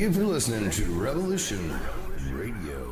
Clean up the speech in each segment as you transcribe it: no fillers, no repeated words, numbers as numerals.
you for listening to Revolution Radio.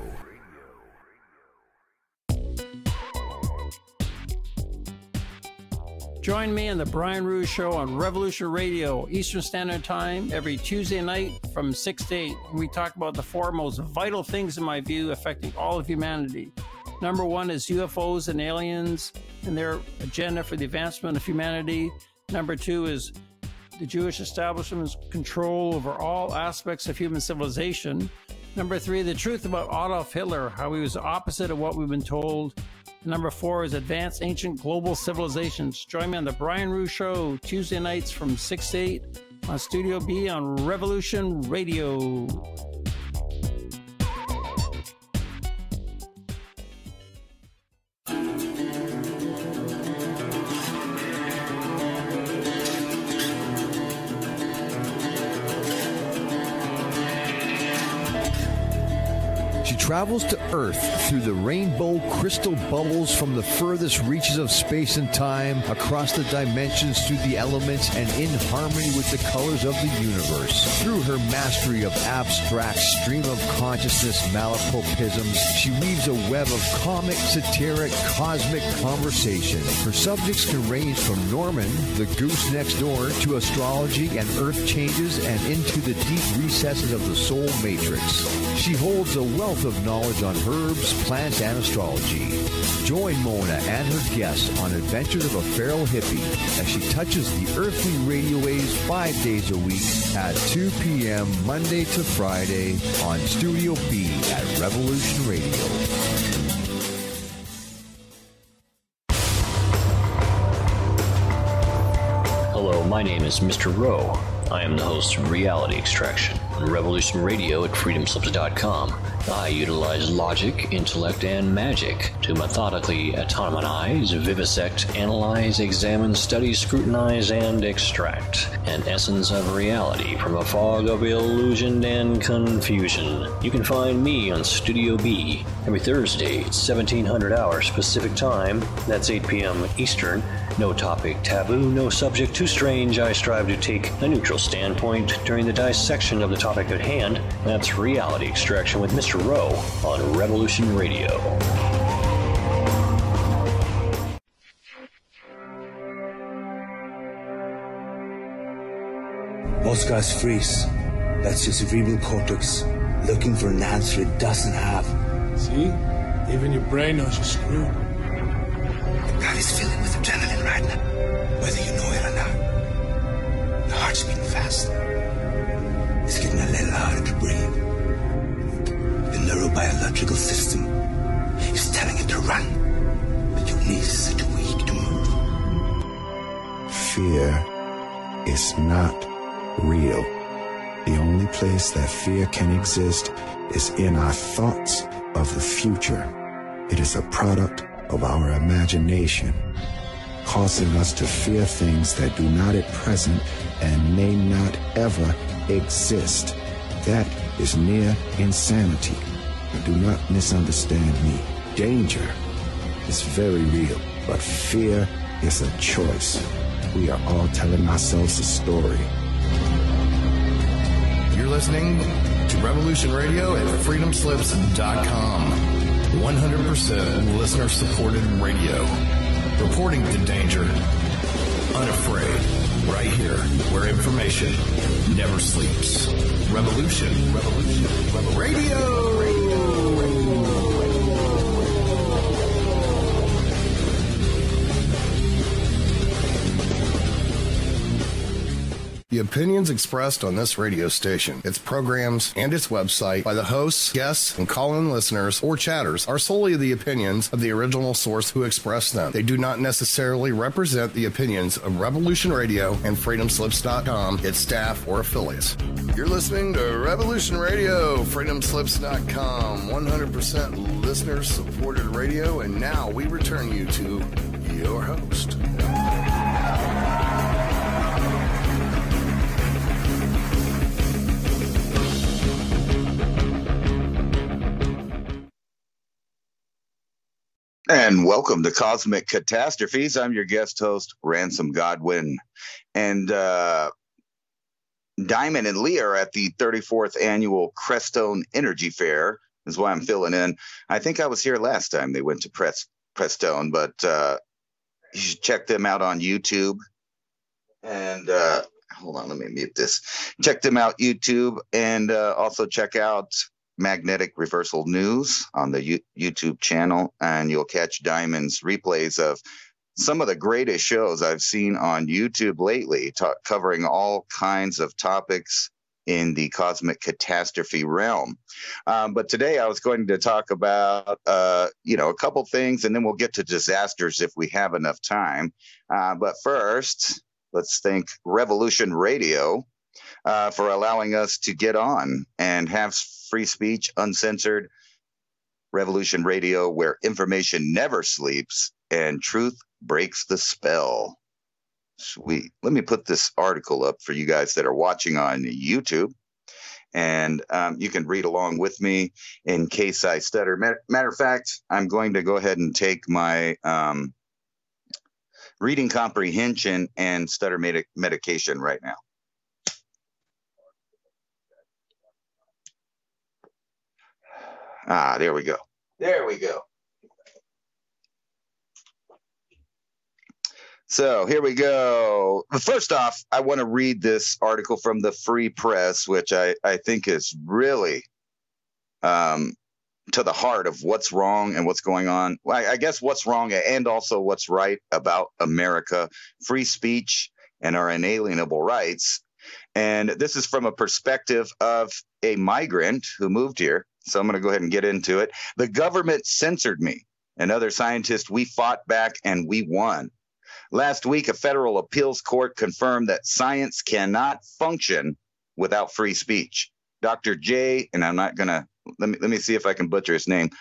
Join me on the Brian Rouge Show on Revolution Radio, Eastern Standard Time, every Tuesday night from 6 to 8. We talk about the four most vital things, in my view, affecting all of humanity. Number one is UFOs and aliens and their agenda for the advancement of humanity. Number two is the Jewish establishment's control over all aspects of human civilization. Number three, the truth about Adolf Hitler, how he was the opposite of what we've been told. Number four is advanced ancient global civilizations. Join me on the Brian Rouge Show, Tuesday nights from 6 to 8 on Studio B on Revolution Radio. Travels to Earth through the rainbow crystal bubbles from the furthest reaches of space and time, across the dimensions, through the elements, and in harmony with the colors of the universe. Through her mastery of abstract stream of consciousness malapropisms, she weaves a web of comic, satiric, cosmic conversation. Her subjects can range from Norman, the goose next door, to astrology and earth changes, and into the deep recesses of the soul matrix. She holds a wealth of knowledge on herbs, plants, and astrology. Join Mona and her guests on adventures of a feral hippie as she touches the earthly radio waves 5 days a week at 2 p.m. Monday to Friday on Studio B at Revolution Radio. Hello, my name is Mr. Rowe. I am the host of Reality Extraction on Revolution Radio at freedomslips.com. I utilize logic, intellect, and magic to methodically atomize, vivisect, analyze, examine, study, scrutinize, and extract an essence of reality from a fog of illusion and confusion. You can find me on Studio B every Thursday at 1700 hours Pacific Time. That's 8 p.m. Eastern. No topic taboo, no subject too strange. I strive to take a neutral standpoint during the dissection of the topic at hand. That's Reality Extraction with Mr. Rowe on Revolution Radio. Most guys freeze. That's your cerebral cortex looking for an answer it doesn't have. See? Even your brain knows you're screwed. The body's filling with adrenaline right now, whether you know it or not. The heart's beating fast. It's getting a little harder to breathe. The neurobiological system is telling it to run, but your knees are too weak to move. Fear is not real. The only place that fear can exist is in our thoughts of the future. It is a product of our imagination, causing us to fear things that do not at present and may not ever exist. That is near insanity. Do not misunderstand me. Danger is very real, but fear is a choice. We are all telling ourselves a story. You're listening to Revolution Radio at freedomslips.com. 100% listener-supported radio. Reporting to danger. Unafraid. Right here, where information never sleeps. Revolution Radio. The opinions expressed on this radio station, its programs, and its website by the hosts, guests, and call-in listeners or chatters are solely the opinions of the original source who expressed them. They do not necessarily represent the opinions of Revolution Radio and freedomslips.com, its staff, or affiliates. You're listening to Revolution Radio, freedomslips.com, 100% listener-supported radio, and now we return you to your host. And welcome to Cosmic Catastrophes. I'm your guest host, Ransom Godwin. And Diamond and Leah are at the 34th annual Crestone Energy Fair, is why I'm filling in. I think I was here last time they went to Crestone, but you should check them out on YouTube. And hold on, let me mute this. Check them out YouTube, and also check out Magnetic Reversal News on the YouTube channel, and you'll catch Diamond's replays of some of the greatest shows I've seen on YouTube lately, covering all kinds of topics in the cosmic catastrophe realm. But today I was going to talk about, a couple things, and then we'll get to disasters if we have enough time. But first, let's thank Revolution Radio for allowing us to get on and have free speech, uncensored Revolution Radio, where information never sleeps and truth breaks the spell. Sweet. Let me put this article up for you guys that are watching on YouTube, and you can read along with me in case I stutter. Matter of fact, I'm going to go ahead and take my reading comprehension and stutter medication right now. There we go. There we go. So here we go. First off, I want to read this article from the Free Press, which I think is really to the heart of what's wrong and what's going on. I guess what's wrong and also what's right about America, free speech, and our inalienable rights. And this is from a perspective of a migrant who moved here. So I'm going to go ahead and get into it. The government censored me and other scientists. We fought back and we won. Last week, a federal appeals court confirmed that science cannot function without free speech. Dr. J, and I'm not going to, let me see if I can butcher his name,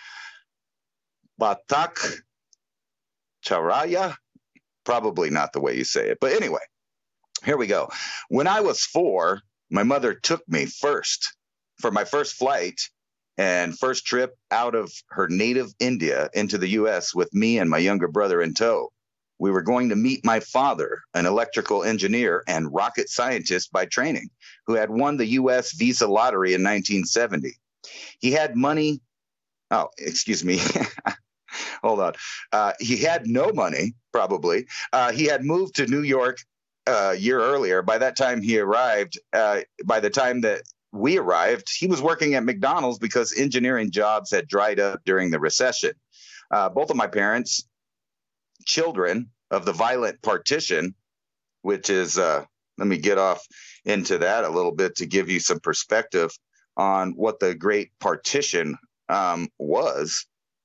Bhattacharya, probably not the way you say it. But anyway, here we go. When I was 4, my mother took me first for my first flight and first trip out of her native India into the U.S. with me and my younger brother in tow. We were going to meet my father, an electrical engineer and rocket scientist by training, who had won the U.S. visa lottery in 1970. He had money. Oh, excuse me. Hold on. He had no money, probably. He had moved to New York a year earlier. By that time he arrived, by the time that we arrived, he was working at McDonald's because engineering jobs had dried up during the recession. Both of my parents, children of the violent partition, which is, let me get off into that a little bit to give you some perspective on what the Great Partition was.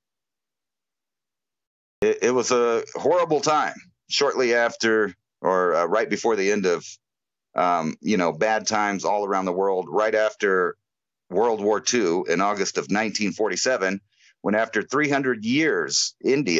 It was a horrible time shortly after, or right before the end of, bad times all around the world, right after World War II in August of 1947, when after 300 years,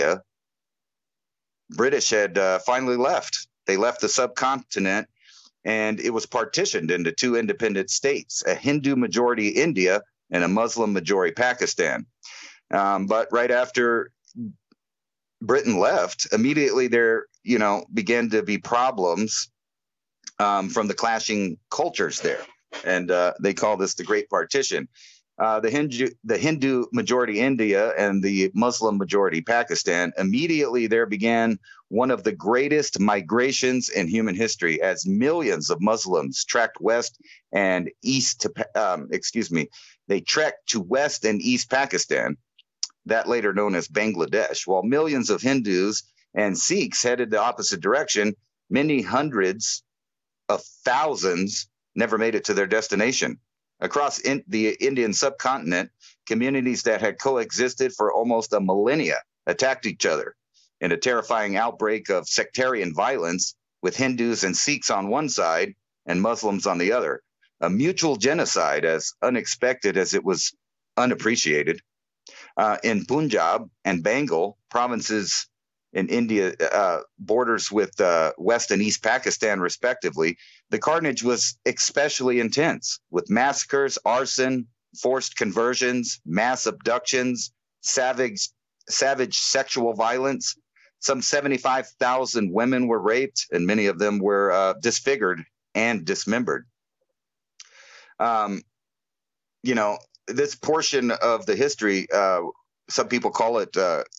British had finally left. They left the subcontinent, and it was partitioned into 2 independent states, a Hindu majority India and a Muslim majority Pakistan. But right after Britain left, immediately there, began to be problems from the clashing cultures there. And they call this the Great Partition. The Hindu majority India and the Muslim majority Pakistan, immediately there began one of the greatest migrations in human history, as millions of Muslims trekked west and east to, they trekked to west and east Pakistan, that later known as Bangladesh, while millions of Hindus and Sikhs headed the opposite direction. Many hundreds of thousands never made it to their destination. Across the Indian subcontinent, communities that had coexisted for almost a millennia attacked each other in a terrifying outbreak of sectarian violence, with Hindus and Sikhs on one side and Muslims on the other. A mutual genocide as unexpected as it was unappreciated. In Punjab and Bengal, provinces in India, borders with West and East Pakistan, respectively, the carnage was especially intense, with massacres, arson, forced conversions, mass abductions, savage sexual violence. Some 75,000 women were raped, and many of them were disfigured and dismembered. You know, this portion of the history, some people call it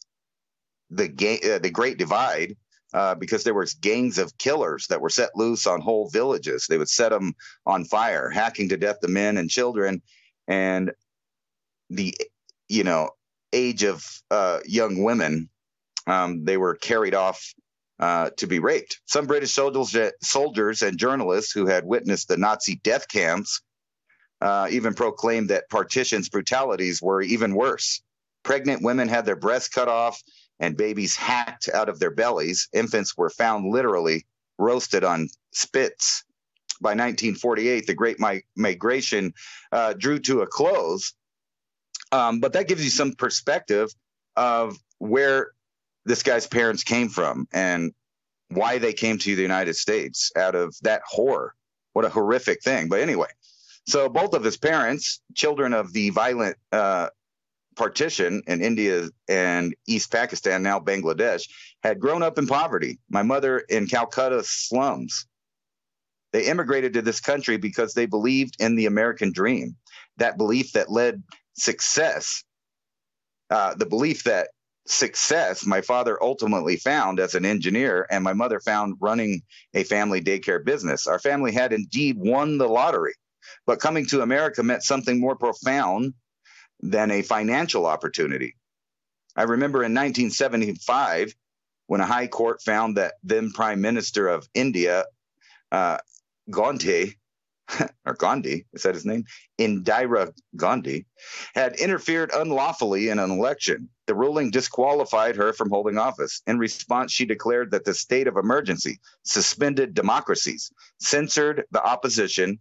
the Great Divide, because there were gangs of killers that were set loose on whole villages. They would set them on fire, hacking to death the men and children, and the age of young women. They were carried off to be raped. Some British soldiers and journalists who had witnessed the Nazi death camps even proclaimed that partition's brutalities were even worse. Pregnant women had their breasts cut off and babies hacked out of their bellies. Infants were found literally roasted on spits. By 1948, the Great Migration drew to a close. But that gives you some perspective of where this guy's parents came from and why they came to the United States out of that horror. What a horrific thing. But anyway, so both of his parents, children of the violent partition in India and East Pakistan, now Bangladesh, had grown up in poverty. My mother in Calcutta slums. They immigrated to this country because they believed in the American dream, that belief that led success, the belief that success my father ultimately found as an engineer and my mother found running a family daycare business. Our family had indeed won the lottery, but coming to America meant something more profound than a financial opportunity. I remember in 1975, when a high court found that then Prime Minister of India, Gandhi, is that his name? Indira Gandhi, had interfered unlawfully in an election. The ruling disqualified her from holding office. In response, she declared that the state of emergency suspended democracies, censored the opposition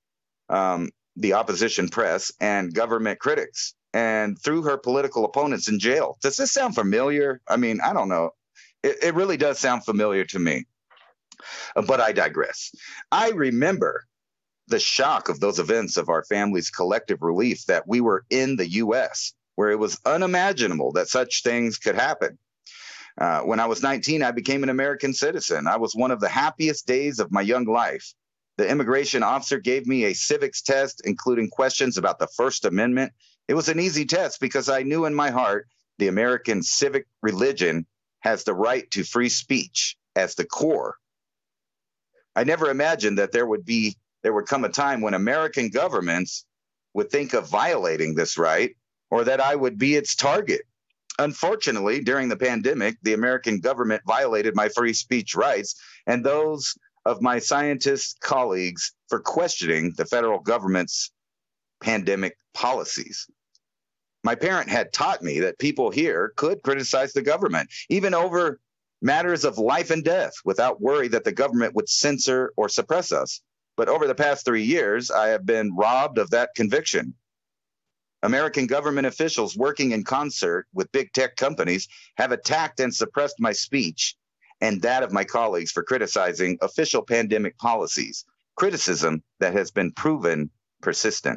press, and government critics, and threw her political opponents in jail. Does this sound familiar? I mean, I don't know. It really does sound familiar to me. But I digress. I remember the shock of those events of our family's collective relief that we were in the U.S., where it was unimaginable that such things could happen. When I was 19, I became an American citizen. I was one of the happiest days of my young life. The immigration officer gave me a civics test, including questions about the First Amendment. It was an easy test because I knew in my heart the American civic religion has the right to free speech as the core. I never imagined that there would come a time when American governments would think of violating this right, or that I would be its target. Unfortunately, during the pandemic, the American government violated my free speech rights and those of my scientist colleagues for questioning the federal government's pandemic policies. My parent had taught me that people here could criticize the government, even over matters of life and death, without worry that the government would censor or suppress us. But over the past 3 years, I have been robbed of that conviction. American government officials working in concert with big tech companies have attacked and suppressed my speech and that of my colleagues for criticizing official pandemic policies, criticism that has been proven persistent.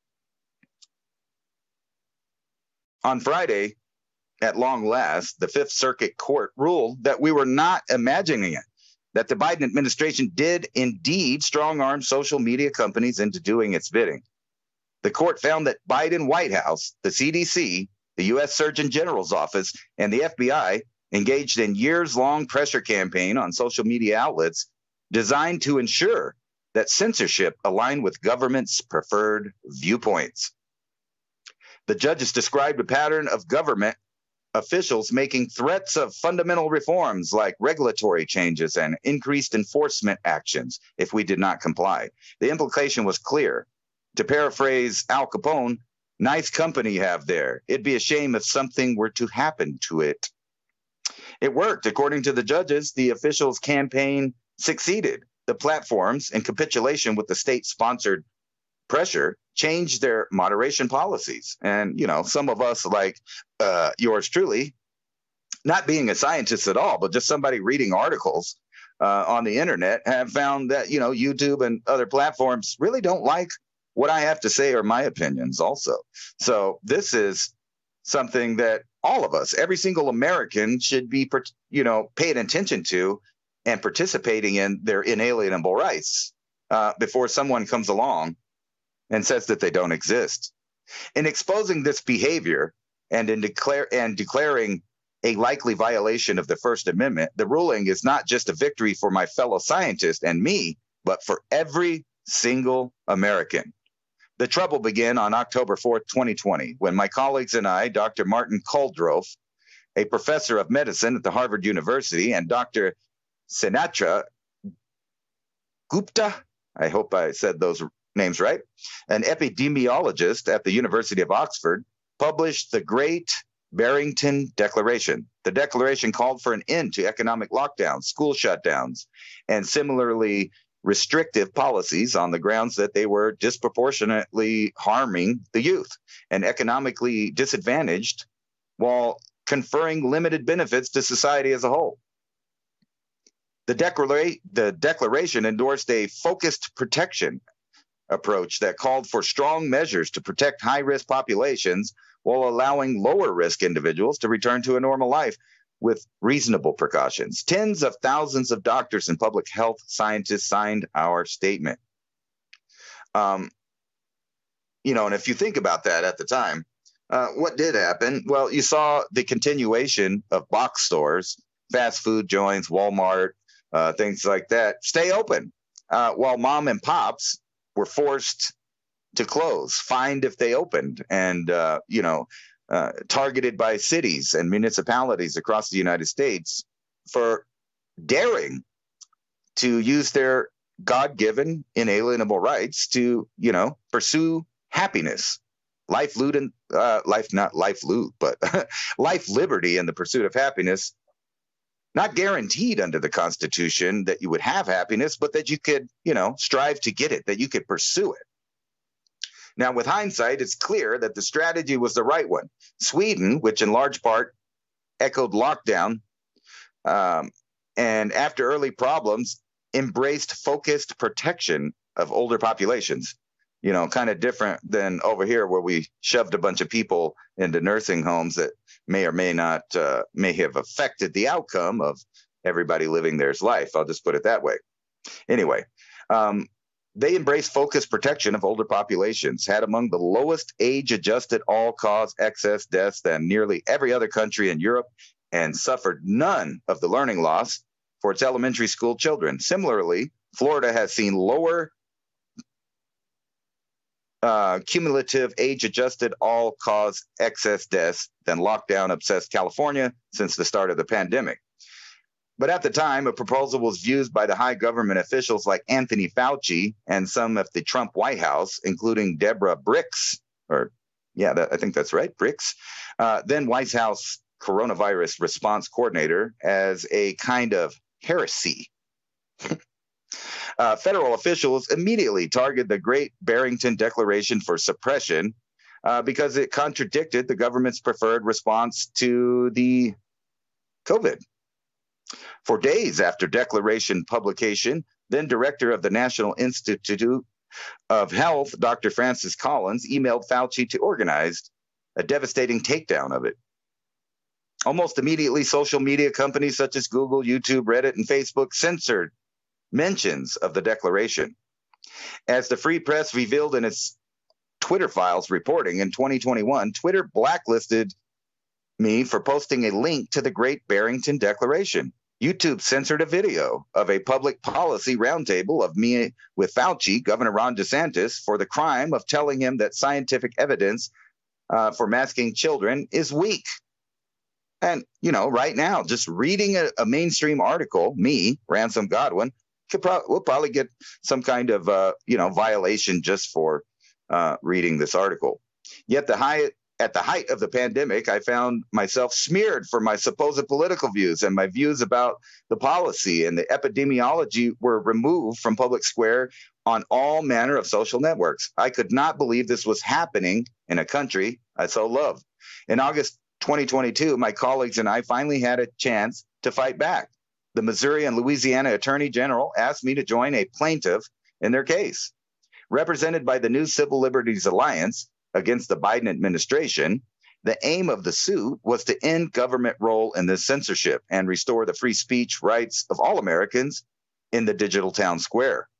On Friday, at long last, the Fifth Circuit Court ruled that we were not imagining it, that the Biden administration did indeed strong-arm social media companies into doing its bidding. The court found that Biden White House, the CDC, the U.S. Surgeon General's office, and the FBI engaged in years-long pressure campaign on social media outlets designed to ensure that censorship aligned with government's preferred viewpoints. The judges described a pattern of government officials making threats of fundamental reforms like regulatory changes and increased enforcement actions if we did not comply. The implication was clear. To paraphrase Al Capone, nice company you have there. It'd be a shame if something were to happen to it. It worked. According to the judges, the officials' campaign succeeded. The platforms, in capitulation with the state-sponsored pressure, changed their moderation policies. And, some of us, like yours truly, not being a scientist at all, but just somebody reading articles on the internet, have found that, YouTube and other platforms really don't like what I have to say or my opinions also. So this is something that all of us, every single American, should be, paying attention to and participating in their inalienable rights before someone comes along and says that they don't exist. In exposing this behavior and in declaring a likely violation of the First Amendment, the ruling is not just a victory for my fellow scientists and me, but for every single American. The trouble began on October 4th, 2020, when my colleagues and I, Dr. Martin Kulldorff, a professor of medicine at the Harvard University, and Dr. Sinatra Gupta, I hope I said those names right, an epidemiologist at the University of Oxford, published the Great Barrington Declaration. The declaration called for an end to economic lockdowns, school shutdowns, and similarly restrictive policies on the grounds that they were disproportionately harming the youth and economically disadvantaged while conferring limited benefits to society as a whole. The declaration endorsed a focused protection approach that called for strong measures to protect high-risk populations while allowing lower-risk individuals to return to a normal life with reasonable precautions. Tens of thousands of doctors and public health scientists signed our statement. And if you think about that at the time, what did happen? Well, you saw the continuation of box stores, fast food joints, Walmart, things like that, stay open, while mom and pops were forced to close, fined if they opened, and, targeted by cities and municipalities across the United States for daring to use their God-given inalienable rights to, pursue happiness, life, liberty in the pursuit of happiness, not guaranteed under the Constitution that you would have happiness, but that you could, strive to get it, that you could pursue it. Now, with hindsight, it's clear that the strategy was the right one. Sweden, which in large part echoed lockdown, and after early problems, embraced focused protection of older populations. Kind of different than over here where we shoved a bunch of people into nursing homes that may or may not may have affected the outcome of everybody living their life. I'll just put it that way. Anyway, they embraced focused protection of older populations, had among the lowest age-adjusted all-cause excess deaths than nearly every other country in Europe, and suffered none of the learning loss for its elementary school children. Similarly, Florida has seen lower cumulative age-adjusted all-cause excess deaths than lockdown-obsessed California since the start of the pandemic. But at the time, a proposal was viewed by the high government officials like Anthony Fauci and some of the Trump White House, including Deborah Birx, I think that's right, Birx, then White House coronavirus response coordinator, as a kind of heresy. Federal officials immediately targeted the Great Barrington Declaration for suppression because it contradicted the government's preferred response to the COVID. For days after declaration publication, then director of the National Institute of Health, Dr. Francis Collins, emailed Fauci to organize a devastating takedown of it. Almost immediately, social media companies such as Google, YouTube, Reddit, and Facebook censored mentions of the declaration. As the Free Press revealed in its Twitter files reporting in 2021, Twitter blacklisted me for posting a link to the Great Barrington Declaration. YouTube censored a video of a public policy roundtable of me with Fauci, Governor Ron DeSantis, for the crime of telling him that scientific evidence for masking children is weak. And, right now, just reading a mainstream article, me, Ransom Godwin, we'll probably get some kind of, violation just for reading this article. Yet at the height of the pandemic, I found myself smeared for my supposed political views, and my views about the policy and the epidemiology were removed from public square on all manner of social networks. I could not believe this was happening in a country I so love. In August 2022, my colleagues and I finally had a chance to fight back. The Missouri and Louisiana Attorney General asked me to join a plaintiff in their case. Represented by the New Civil Liberties Alliance against the Biden administration, the aim of the suit was to end government role in this censorship and restore the free speech rights of all Americans in the digital town square.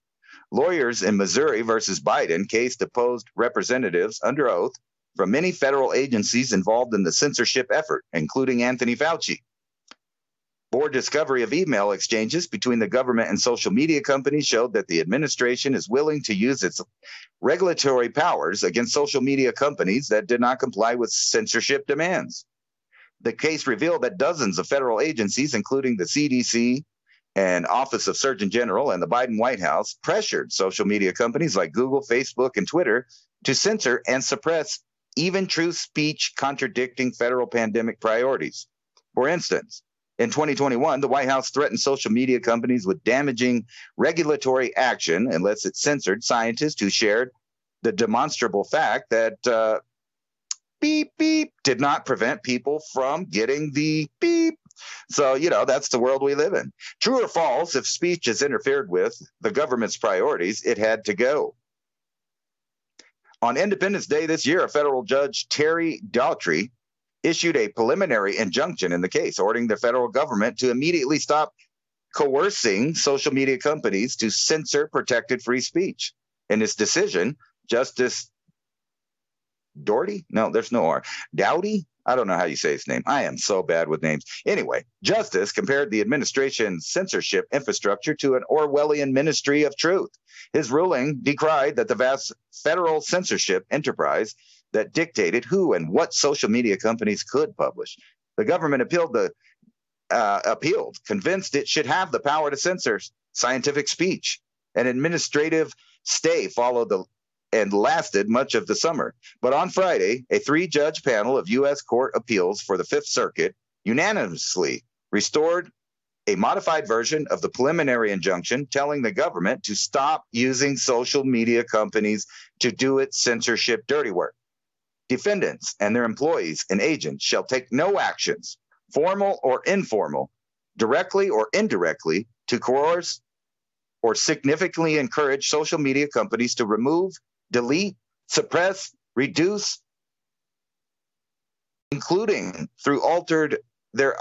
Lawyers in Missouri versus Biden case deposed representatives under oath from many federal agencies involved in the censorship effort, including Anthony Fauci. Board discovery of email exchanges between the government and social media companies showed that the administration is willing to use its regulatory powers against social media companies that did not comply with censorship demands. The case revealed that dozens of federal agencies, including the CDC and Office of Surgeon General and the Biden White House, pressured social media companies like Google, Facebook, and Twitter to censor and suppress even true speech contradicting federal pandemic priorities. For instance, in 2021, the White House threatened social media companies with damaging regulatory action unless it censored scientists who shared the demonstrable fact that beep, beep did not prevent people from getting the beep. So, that's the world we live in. True or false, if speech is interfered with the government's priorities, it had to go. On Independence Day this year, a federal judge, Terry Daughtry, issued a preliminary injunction in the case, ordering the federal government to immediately stop coercing social media companies to censor protected free speech. In his decision, Justice Doughty? No, there's no R. Doughty? I don't know how you say his name. I am so bad with names. Anyway, Justice compared the administration's censorship infrastructure to an Orwellian ministry of truth. His ruling decried that the vast federal censorship enterprise that dictated who and what social media companies could publish. The government appealed, convinced it should have the power to censor scientific speech. An administrative stay followed and lasted much of the summer. But on Friday, a 3-judge panel of U.S. Court Appeals for the Fifth Circuit unanimously restored a modified version of the preliminary injunction telling the government to stop using social media companies to do its censorship dirty work. Defendants and their employees and agents shall take no actions, formal or informal, directly or indirectly, to coerce or significantly encourage social media companies to remove, delete, suppress, reduce, including through altering their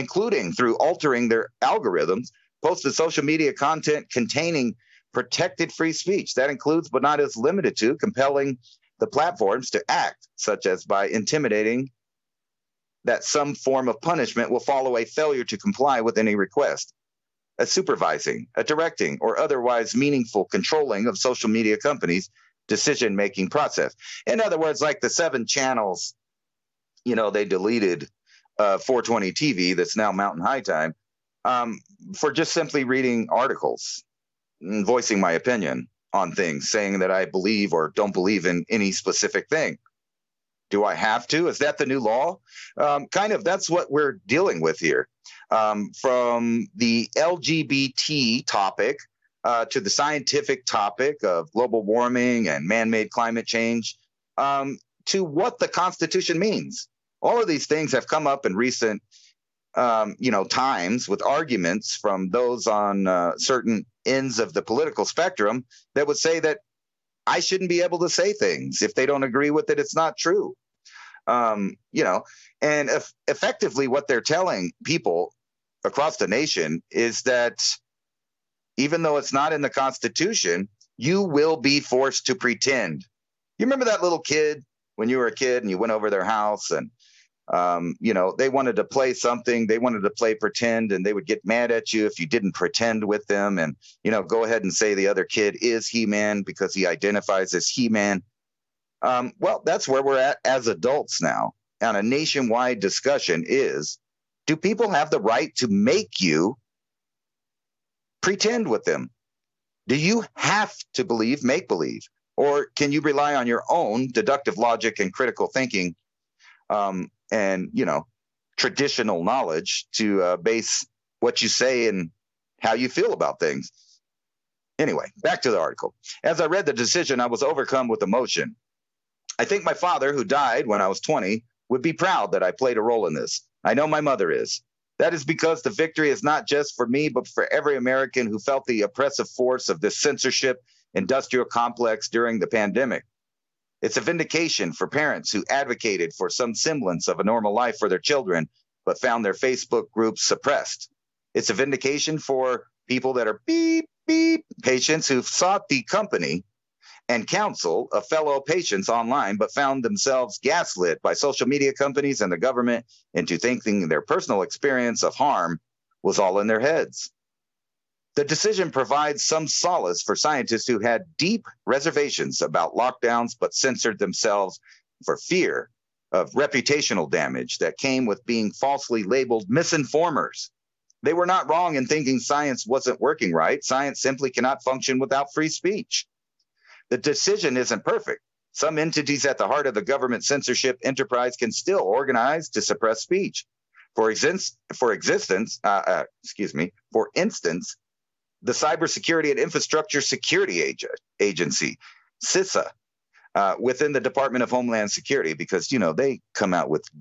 algorithms, posted social media content containing protected free speech. That includes, but not is limited to, compelling the platforms to act, such as by intimidating that some form of punishment will follow a failure to comply with any request, a supervising, a directing, or otherwise meaningful controlling of social media companies' decision-making process. In other words, like the 7 channels, they deleted 420 TV, that's now Mountain High Time, for just simply reading articles and voicing my opinion on things, saying that I believe or don't believe in any specific thing. Do I have to? Is that the new law? That's what we're dealing with here. From the LGBT topic to the scientific topic of global warming and man-made climate change, to what the Constitution means. All of these things have come up in recent times with arguments from those on certain ends of the political spectrum that would say that I shouldn't be able to say things. If they don't agree with it, it's not true. And effectively what they're telling people across the nation is that even though it's not in the Constitution, you will be forced to pretend. You remember that little kid when you were a kid and you went over their house and they wanted to play something, they wanted to play pretend, and they would get mad at you if you didn't pretend with them and, go ahead and say the other kid is He-Man because he identifies as He-Man. Well, that's where we're at as adults now. And a nationwide discussion is, do people have the right to make you pretend with them? Do you have to believe make-believe? Or can you rely on your own deductive logic and critical thinking and traditional knowledge to base what you say and how you feel about things? Anyway, back to the article. As I read the decision, I was overcome with emotion. I think my father, who died when I was 20, would be proud that I played a role in this. I know my mother is. That is because the victory is not just for me, but for every American who felt the oppressive force of this censorship industrial complex during the pandemic. It's a vindication for parents who advocated for some semblance of a normal life for their children, but found their Facebook groups suppressed. It's a vindication for people that are beep, beep patients who've sought the company and counsel of fellow patients online, but found themselves gaslit by social media companies and the government into thinking their personal experience of harm was all in their heads. The decision provides some solace for scientists who had deep reservations about lockdowns, but censored themselves for fear of reputational damage that came with being falsely labeled misinformers. They were not wrong in thinking science wasn't working right. Science simply cannot function without free speech. The decision isn't perfect. Some entities at the heart of the government censorship enterprise can still organize to suppress speech. For instance, the Cybersecurity and Infrastructure Security Agency, CISA, within the Department of Homeland Security, because, they come out with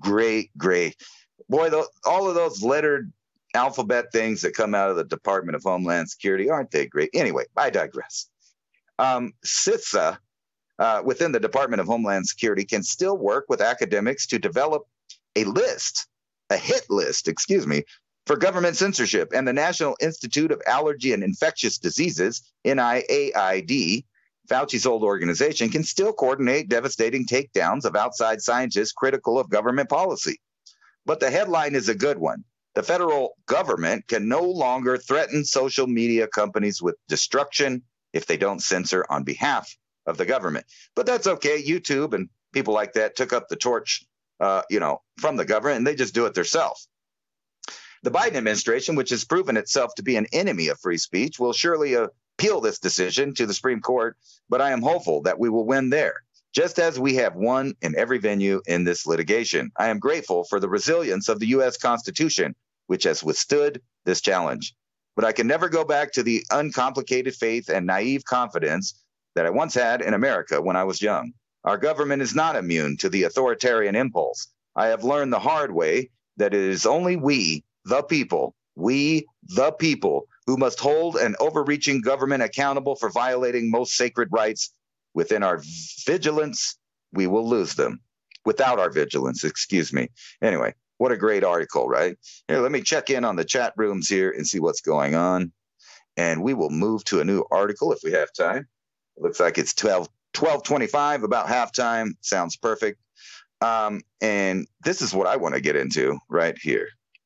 all of those lettered alphabet things that come out of the Department of Homeland Security, aren't they great? Anyway, I digress. CISA, within the Department of Homeland Security, can still work with academics to develop a hit list, for government censorship. And the National Institute of Allergy and Infectious Diseases, NIAID, Fauci's old organization, can still coordinate devastating takedowns of outside scientists critical of government policy. But the headline is a good one. The federal government can no longer threaten social media companies with destruction if they don't censor on behalf of the government. But that's okay. YouTube and people like that took up the torch, from the government, and they just do it themselves. The Biden administration, which has proven itself to be an enemy of free speech, will surely appeal this decision to the Supreme Court, but I am hopeful that we will win there, just as we have won in every venue in this litigation. I am grateful for the resilience of the U.S. Constitution, which has withstood this challenge. But I can never go back to the uncomplicated faith and naive confidence that I once had in America when I was young. Our government is not immune to the authoritarian impulse. I have learned the hard way that it is only we, the people, who must hold an overreaching government accountable for violating most sacred rights. Within our vigilance, we will lose them. Without our vigilance, Anyway, what a great article, right? Here, let me check in on the chat rooms here and see what's going on. And we will move to a new article if we have time. It looks like it's 12:25, about halftime. Sounds perfect. And this is what I want to get into right here.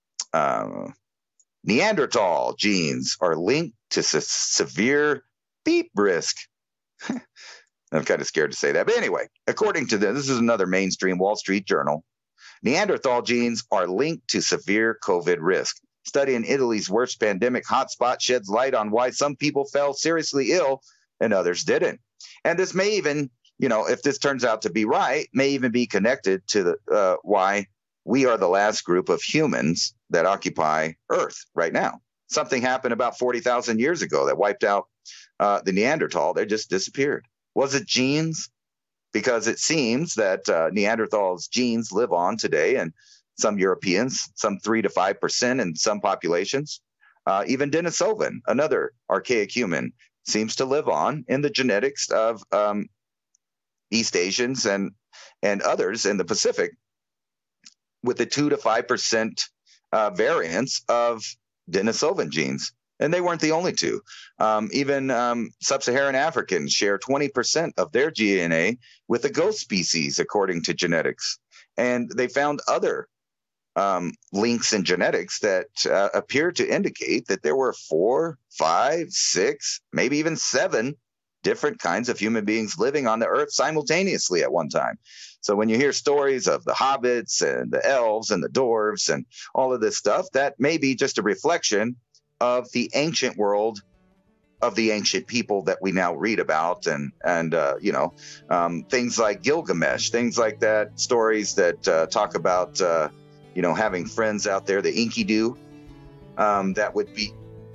Neanderthal genes are linked to severe beep risk. I'm kind of scared to say that. But anyway, according to this is another mainstream Wall Street Journal. Neanderthal genes are linked to severe COVID risk. Study in Italy's worst pandemic hotspot sheds light on why some people fell seriously ill and others didn't. And this may even, if this turns out to be right, may even be connected to the why we are the last group of humans that occupy Earth right now. Something happened about 40,000 years ago that wiped out the Neanderthal. They just disappeared. Was it genes? Because it seems that Neanderthals' genes live on today in some Europeans, some 3 to 5% in some populations. Even Denisovan, another archaic human, seems to live on in the genetics of East Asians and others in the Pacific, with the 2 to 5% variants of Denisovan genes. And they weren't the only two. Even sub-Saharan Africans share 20% of their DNA with the ghost species, according to genetics. And they found other links in genetics that appear to indicate that there were 4, 5, 6, maybe even 7 different kinds of human beings living on the earth simultaneously at one time. So when you hear stories of the hobbits and the elves and the dwarves and all of this stuff, that may be just a reflection of the ancient world of the ancient people that we now read about, and things like Gilgamesh, things like that, stories that talk about having friends out there, the Enkidu, that would be.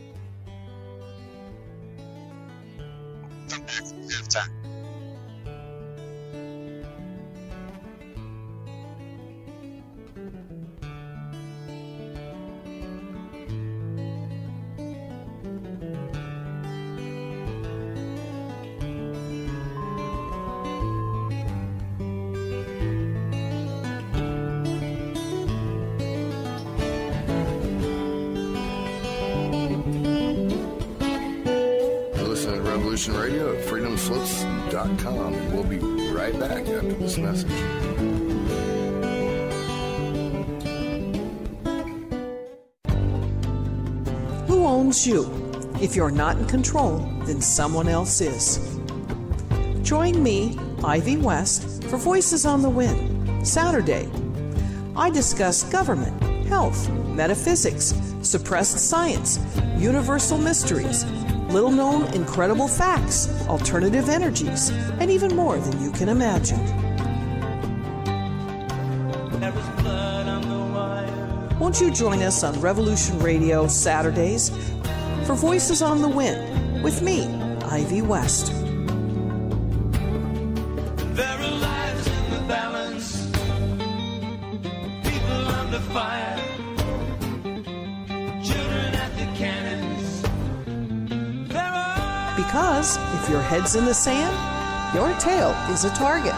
Come back from halftime. Revolution Radio at freedomslips.com. And we'll be right back after this message. Who owns you? If you're not in control, then someone else is. Join me, Ivy West, for Voices on the Wind, Saturday. I discuss government, health, metaphysics, suppressed science, universal mysteries, little-known incredible facts, alternative energies, and even more than you can imagine. Won't you join us on Revolution Radio Saturdays for Voices on the Wind with me, Ivy West. There are lives in the balance, people under fire, children at the cannons. Because if your head's in the sand, your tail is a target.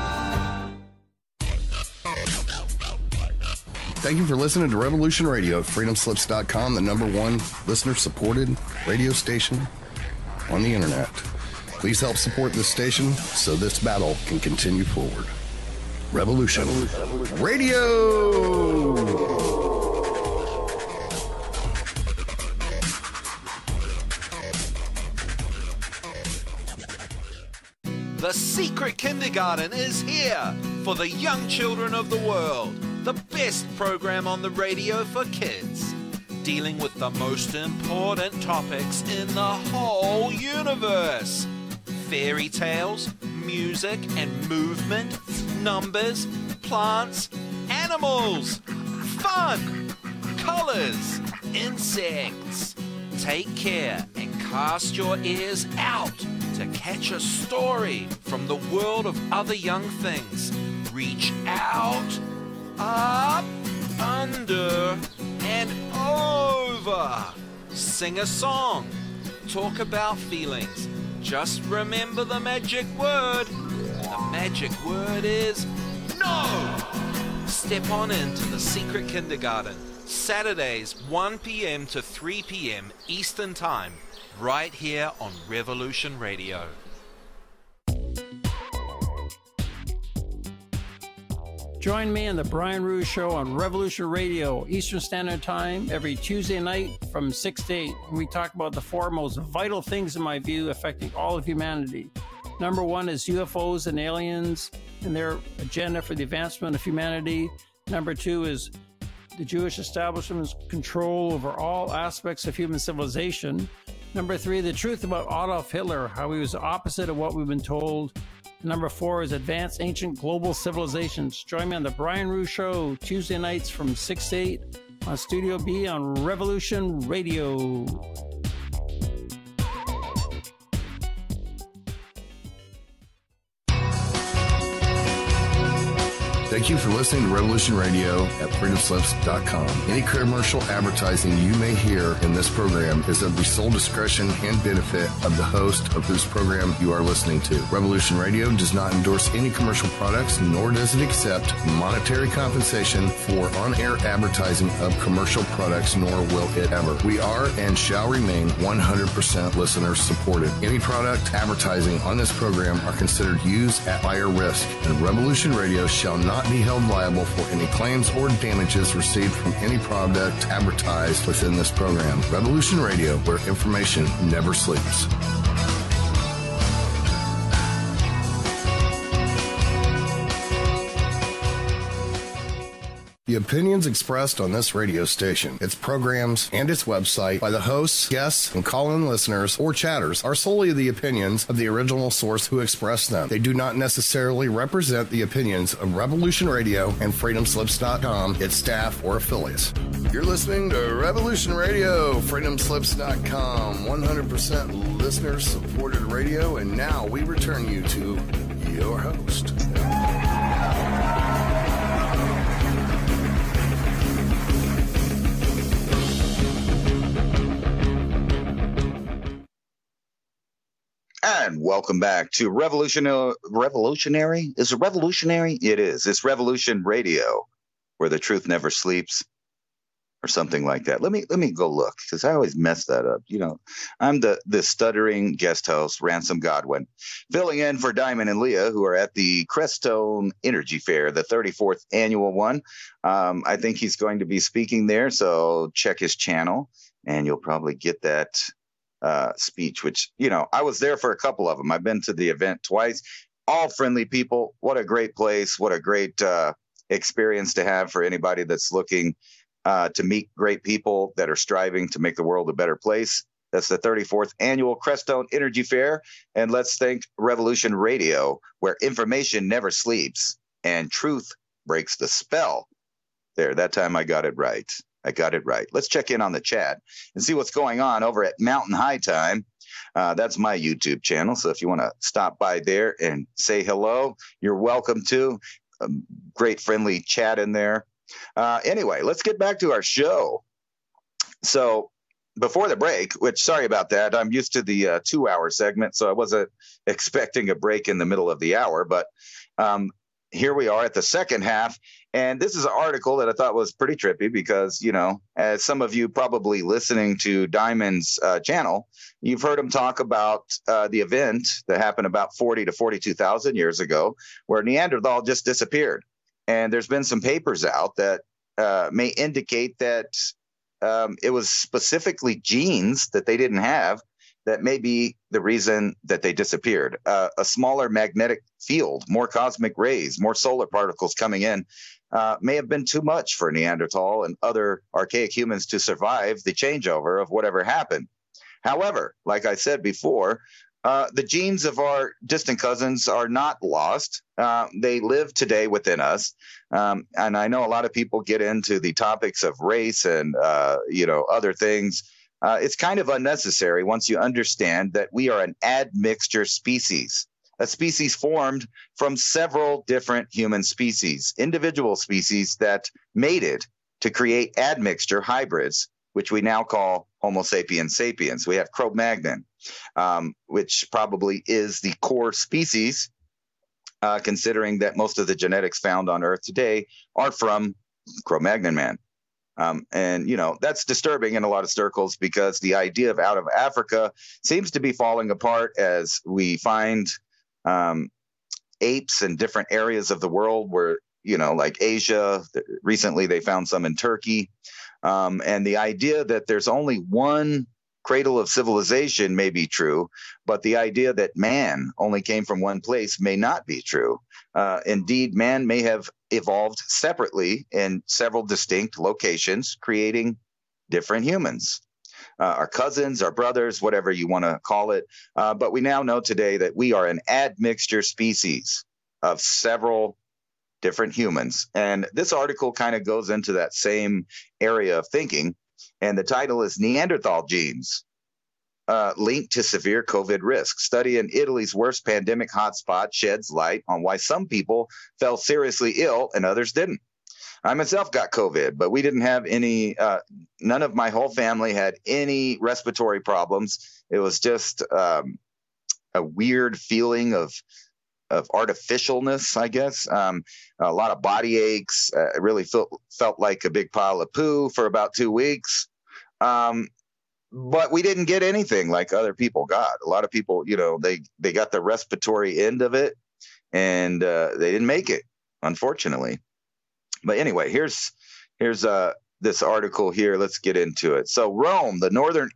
Thank you for listening to Revolution Radio at freedomslips.com, the #1 listener-supported radio station on the internet. Please help support this station so this battle can continue forward. Revolution Radio! The Secret Kindergarten is here for the young children of the world. The best program on the radio for kids, dealing with the most important topics in the whole universe. Fairy tales, music and movement, numbers, plants, animals, fun, colors, insects. Take care and cast your ears out to catch a story from the world of other young things. Reach out, up, under, and over. Sing a song. Talk about feelings. Just remember the magic word. The magic word is no. Step on into the Secret Kindergarten. Saturdays, 1 p.m. to 3 p.m. Eastern Time. Right here on Revolution Radio. Join me on the Brian Rouge Show on Revolution Radio, Eastern Standard Time, every Tuesday night from 6 to 8. We talk about the four most vital things, in my view, affecting all of humanity. #1 is UFOs and aliens and their agenda for the advancement of humanity. #2 is the Jewish establishment's control over all aspects of human civilization. #3, the truth about Adolf Hitler, how he was the opposite of what we've been told. #4 is advanced ancient global civilizations. Join me on the Brian Rouge Show, Tuesday nights from 6 to 8 on Studio B on Revolution Radio. Thank you for listening to Revolution Radio at freedomslips.com. Any commercial advertising you may hear in this program is of the sole discretion and benefit of the host of whose program you are listening to. Revolution Radio does not endorse any commercial products, nor does it accept monetary compensation for on-air advertising of commercial products, nor will it ever. We are and shall remain 100% listener supported. Any product advertising on this program are considered used at buyer risk, and Revolution Radio shall not be held liable for any claims or damages received from any product advertised within this program. Revolution Radio, where information never sleeps. The opinions expressed on this radio station, its programs, and its website by the hosts, guests, and call-in listeners or chatters are solely the opinions of the original source who expressed them. They do not necessarily represent the opinions of Revolution Radio and freedomslips.com, its staff, or affiliates. You're listening to Revolution Radio, freedomslips.com, 100% listener-supported radio, and now we return you to your host. And welcome back to Revolutionary? Is it revolutionary? It is. It's Revolution Radio, where the truth never sleeps. or something like that. Let me go look, because I always mess that up. You know, I'm the stuttering guest host, Ransom Godwin, filling in for Diamond and Leah, who are at the Crestone Energy Fair, the 34th annual one. I think he's going to be speaking there, so check his channel, and you'll probably get that speech, which, you know, I was there for a couple of them. I've been to the event twice. All friendly people. What a great place. What a great experience to have for anybody that's looking to meet great people that are striving to make the world a better place. That's the 34th annual Crestone Energy Fair. And let's thank Revolution Radio, where information never sleeps and truth breaks the spell. There, that time I got it right. Let's check in on the chat and see what's going on over at Mountain High Time. That's my YouTube channel. So if you want to stop by there and say hello, you're welcome to. Great friendly chat in there. Anyway, let's get back to our show. So before the break, which, sorry about that, I'm used to the 2-hour segment, so I wasn't expecting a break in the middle of the hour, but here we are at the second half. And this is an article that I thought was pretty trippy because, you know, as some of you probably listening to Diamond's channel, you've heard him talk about the event that happened about 40 to 42,000 years ago, where Neanderthal just disappeared. And there's been some papers out that may indicate that it was specifically genes that they didn't have that may be the reason that they disappeared. A smaller magnetic field, more cosmic rays, more solar particles coming in may have been too much for Neanderthal and other archaic humans to survive the changeover of whatever happened. However, like I said before, the genes of our distant cousins are not lost. They live today within us. And I know a lot of people get into the topics of race and, you know, other things. It's kind of unnecessary once you understand that we are an admixture species, a species formed from several different human species, individual species that mated to create admixture hybrids, which we now call Homo sapiens sapiens. We have Cro-Magnon, which probably is the core species, considering that most of the genetics found on Earth today are from Cro-Magnon man. And, you know, that's disturbing in a lot of circles because the idea of out of Africa seems to be falling apart as we find apes in different areas of the world where, you know, like Asia. Recently, they found some in Turkey. And the idea that there's only one cradle of civilization may be true, but the idea that man only came from one place may not be true. Indeed, man may have evolved separately in several distinct locations, creating different humans, our cousins, our brothers, whatever you want to call it. But we now know today that we are an admixture species of several different humans. And this article kind of goes into that same area of thinking. And the title is Neanderthal Genes Linked to Severe COVID Risk. Study in Italy's worst pandemic hotspot sheds light on why some people fell seriously ill and others didn't. I myself got COVID, but we didn't have any, none of my whole family had any respiratory problems. It was just a weird feeling of artificialness, I guess. A lot of body aches. It really felt like a big pile of poo for about 2 weeks. But we didn't get anything like other people got. A lot of people, you know, they got the respiratory end of it, and they didn't make it, unfortunately. But anyway, here's this article here. Let's get into it. So Rome, the northern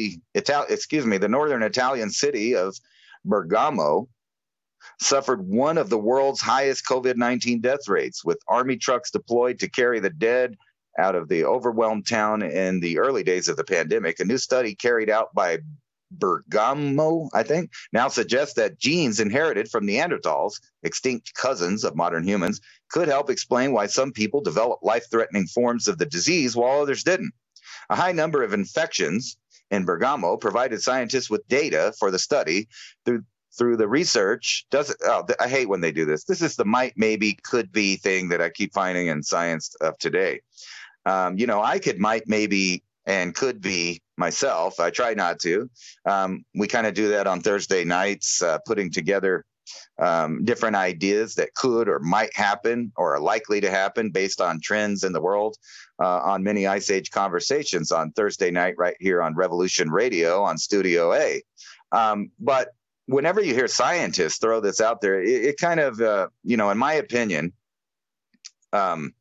the northern Italian city of Bergamo, suffered one of the world's highest COVID-19 death rates, with army trucks deployed to carry the dead out of the overwhelmed town in the early days of the pandemic. A new study carried out by Bergamo, I think, now suggests that genes inherited from Neanderthals, extinct cousins of modern humans, could help explain why some people develop life-threatening forms of the disease while others didn't. A high number of infections in Bergamo provided scientists with data for the study. Through the research, I hate when they do this. This is the might, maybe, could be thing that I keep finding in science of today. You know, I could might, maybe, and could be myself. I try not to. We kind of do that on Thursday nights, putting together different ideas that could or might happen or are likely to happen based on trends in the world on many Ice Age Conversations on Thursday night right here on Revolution Radio on Studio A. But whenever you hear scientists throw this out there, it kind of, in my opinion, kind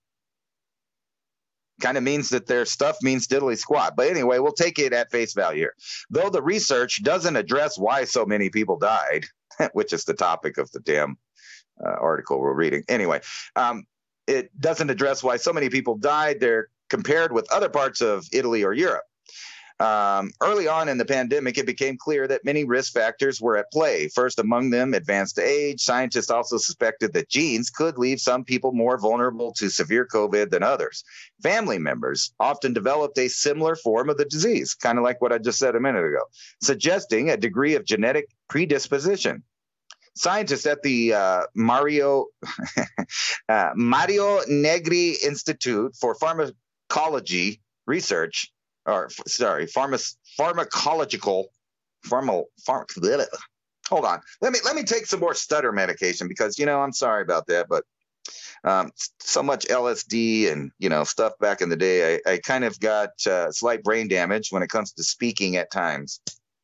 of means that their stuff means diddly squat. But anyway, we'll take it at face value here. Though the research doesn't address why so many people died, which is the topic of the damn article we're reading. Anyway, it doesn't address why so many people died. They're compared with other parts of Italy or Europe. Early on in the pandemic, it became clear that many risk factors were at play. First among them, advanced age. Scientists also suspected that genes could leave some people more vulnerable to severe COVID than others. Family members often developed a similar form of the disease, kind of like what I just said a minute ago, suggesting a degree of genetic predisposition. Scientists at the Mario Negri Institute for Pharmacological Research, hold on. Let me take some more stutter medication because, I'm sorry about that, but so much LSD and, stuff back in the day, I kind of got slight brain damage when it comes to speaking at times.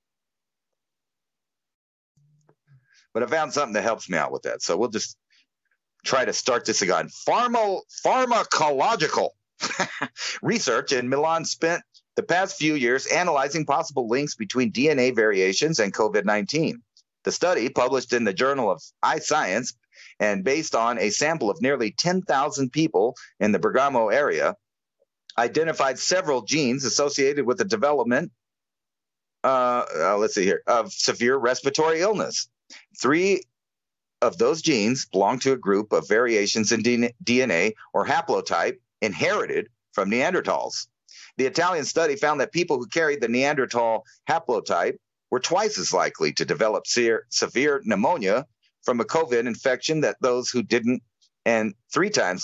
But I found something that helps me out with that. So we'll just try to start this again. Pharmacological research in Milan spent the past few years analyzing possible links between DNA variations and COVID-19. The study, published in the Journal of iScience and based on a sample of nearly 10,000 people in the Bergamo area, identified several genes associated with the development of severe respiratory illness. 3 of those genes belong to a group of variations in DNA or haplotype inherited from Neanderthals. The Italian study found that people who carried the Neanderthal haplotype were twice as likely to develop severe pneumonia from a COVID infection than those who didn't, and 3 times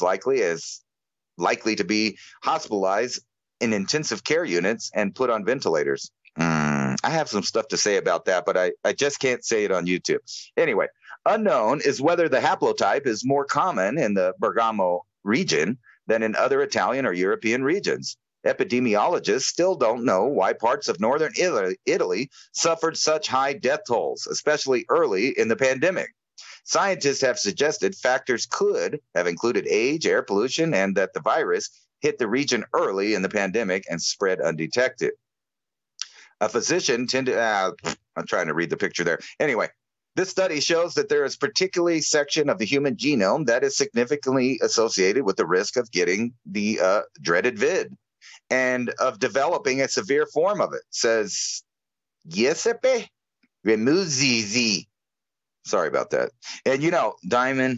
likely to be hospitalized in intensive care units and put on ventilators. I have some stuff to say about that, but I just can't say it on YouTube. Anyway, unknown is whether the haplotype is more common in the Bergamo region than in other Italian or European regions. Epidemiologists still don't know why parts of northern Italy suffered such high death tolls, especially early in the pandemic. Scientists have suggested factors could have included age, air pollution, and that the virus hit the region early in the pandemic and spread undetected. A physician I'm trying to read the picture there. Anyway, this study shows that there is particularly a section of the human genome that is significantly associated with the risk of getting the dreaded vid and of developing a severe form of it, says Giuseppe Remuzzi. Sorry about that. And, Diamond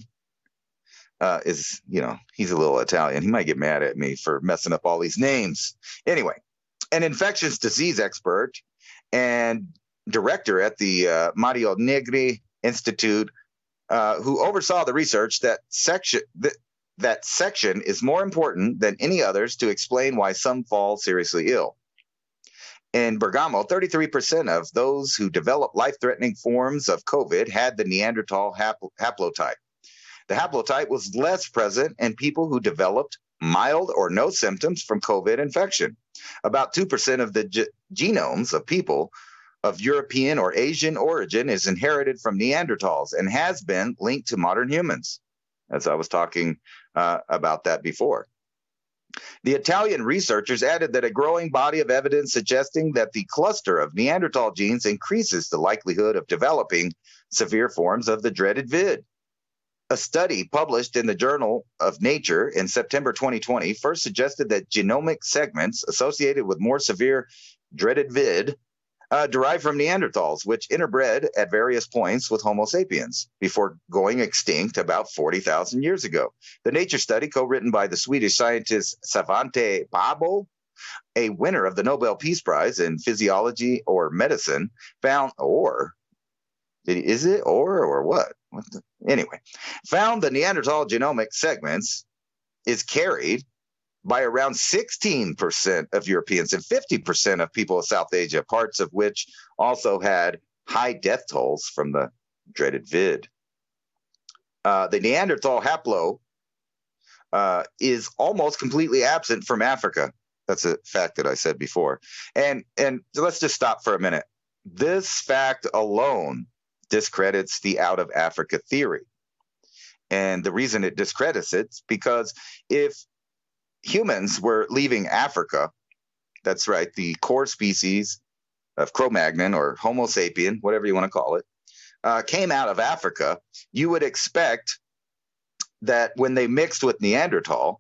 is, he's a little Italian. He might get mad at me for messing up all these names. Anyway, an infectious disease expert and director at the Mario Negri Institute, who oversaw the research, that section is more important than any others to explain why some fall seriously ill. In Bergamo, 33% of those who developed life-threatening forms of COVID had the Neanderthal haplotype. The haplotype was less present in people who developed mild or no symptoms from COVID infection. About 2% of the genomes of people of European or Asian origin is inherited from Neanderthals and has been linked to modern humans, as I was talking about that before. The Italian researchers added that a growing body of evidence suggesting that the cluster of Neanderthal genes increases the likelihood of developing severe forms of the dreaded vid. A study published in the Journal of Nature in September 2020 first suggested that genomic segments associated with more severe dreaded vid derived from Neanderthals, which interbred at various points with Homo sapiens before going extinct about 40,000 years ago. The Nature study, co-written by the Swedish scientist Svante Pääbo, a winner of the Nobel Peace Prize in Physiology or Medicine, found the Neanderthal genomic segments is carried by around 16% of Europeans and 50% of people of South Asia, parts of which also had high death tolls from the dreaded vid. the Neanderthal haplo is almost completely absent from Africa. That's a fact that I said before. And let's just stop for a minute. This fact alone discredits the out of Africa theory. And the reason it discredits it because if humans were leaving Africa, that's right, the core species of Cro-Magnon or Homo sapien, whatever you want to call it, came out of Africa, you would expect that when they mixed with Neanderthal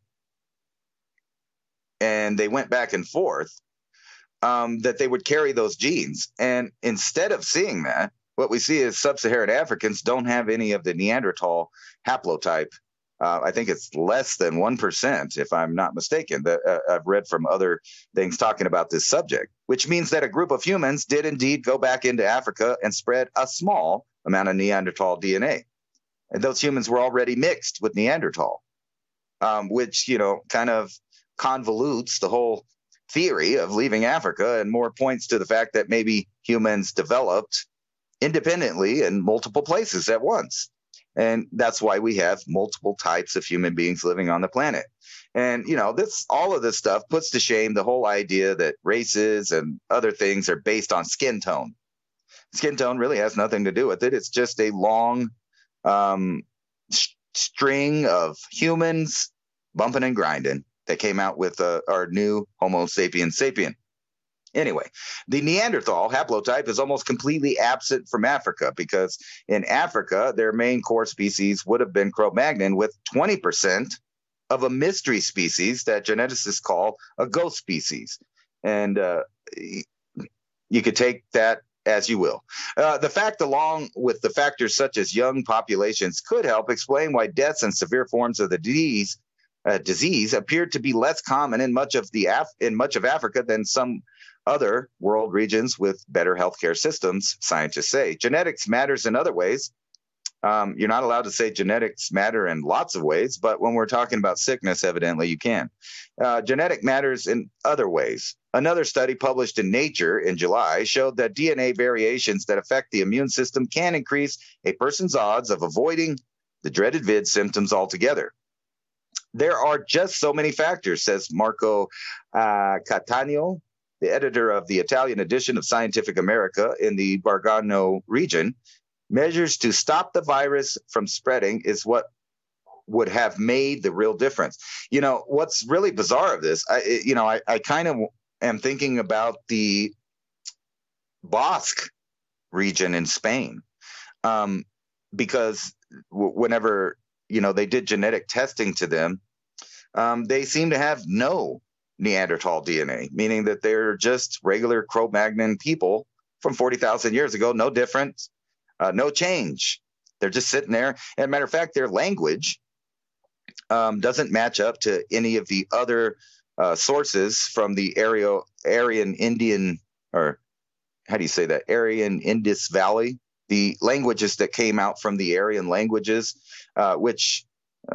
and they went back and forth, that they would carry those genes. And instead of seeing that, what we see is sub-Saharan Africans don't have any of the Neanderthal haplotype. I think it's less than 1%, if I'm not mistaken, that I've read from other things talking about this subject, which means that a group of humans did indeed go back into Africa and spread a small amount of Neanderthal DNA. And those humans were already mixed with Neanderthal, which, kind of convolutes the whole theory of leaving Africa and more points to the fact that maybe humans developed independently in multiple places at once. And that's why we have multiple types of human beings living on the planet. And, all of this stuff puts to shame the whole idea that races and other things are based on skin tone. Skin tone really has nothing to do with it. It's just a long string of humans bumping and grinding that came out with our new Homo sapiens sapien. Anyway, the Neanderthal haplotype is almost completely absent from Africa because in Africa, their main core species would have been Cro-Magnon with 20% of a mystery species that geneticists call a ghost species. And you could take that as you will. The fact, along with the factors such as young populations, could help explain why deaths and severe forms of the disease appeared to be less common in much of Africa than some other world regions with better healthcare systems, scientists say. Genetics matters in other ways. You're not allowed to say genetics matter in lots of ways, but when we're talking about sickness, evidently you can. Genetic matters in other ways. Another study published in Nature in July showed that DNA variations that affect the immune system can increase a person's odds of avoiding the dreaded vid symptoms altogether. There are just so many factors, says Marco Cattaneo, the editor of the Italian edition of Scientific America in the Gargano region. Measures to stop the virus from spreading is what would have made the real difference. What's really bizarre of this, I kind of am thinking about the Basque region in Spain, because whenever, they did genetic testing to them, they seem to have no Neanderthal DNA, meaning that they're just regular Cro-Magnon people from 40,000 years ago, no difference, no change. They're just sitting there. And matter of fact, their language doesn't match up to any of the other sources from the Aryan Indian, or how do you say that? Aryan Indus Valley, the languages that came out from the Aryan languages, which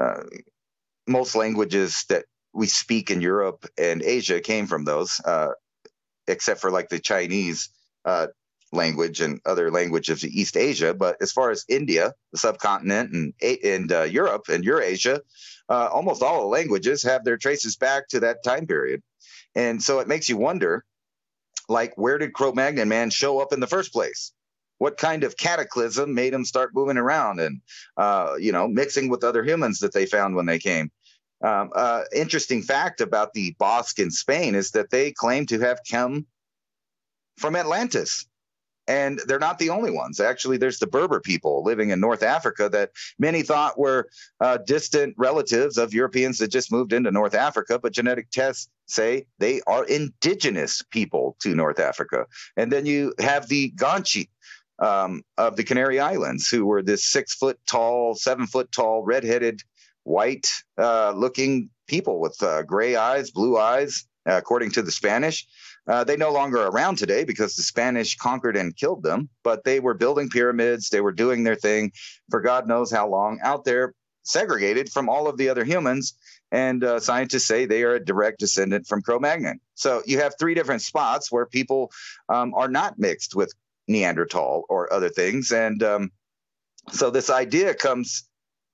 most languages that we speak in Europe and Asia came from those, except for like the Chinese language and other languages of East Asia. But as far as India, the subcontinent, and Europe and Eurasia, almost all the languages have their traces back to that time period. And so it makes you wonder, like, where did Cro-Magnon man show up in the first place? What kind of cataclysm made him start moving around and, mixing with other humans that they found when they came? Interesting fact about the Basque in Spain is that they claim to have come from Atlantis. And they're not the only ones. Actually, there's the Berber people living in North Africa that many thought were distant relatives of Europeans that just moved into North Africa. But genetic tests say they are indigenous people to North Africa. And then you have the Guanche of the Canary Islands, who were this 6 foot tall, 7 foot tall, redheaded, white looking people with gray eyes, blue eyes, according to the Spanish. They no longer are around today because the Spanish conquered and killed them, but they were building pyramids. They were doing their thing for God knows how long out there, segregated from all of the other humans. And scientists say they are a direct descendant from Cro-Magnon. So you have 3 different spots where people are not mixed with Neanderthal or other things. And so this idea comes